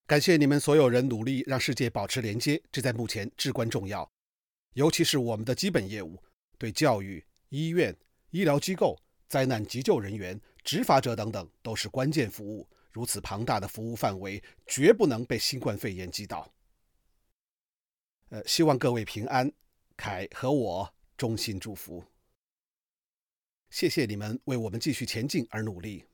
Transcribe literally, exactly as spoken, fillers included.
感谢你们所有人努力让世界保持连接，这在目前至关重要。尤其是我们的基本业务，对教育、医院、医疗机构、灾难急救人员、执法者等等都是关键服务。如此庞大的服务范围，绝不能被新冠肺炎击倒。呃，希望各位平安，凯和我衷心祝福。谢谢你们为我们继续前进而努力。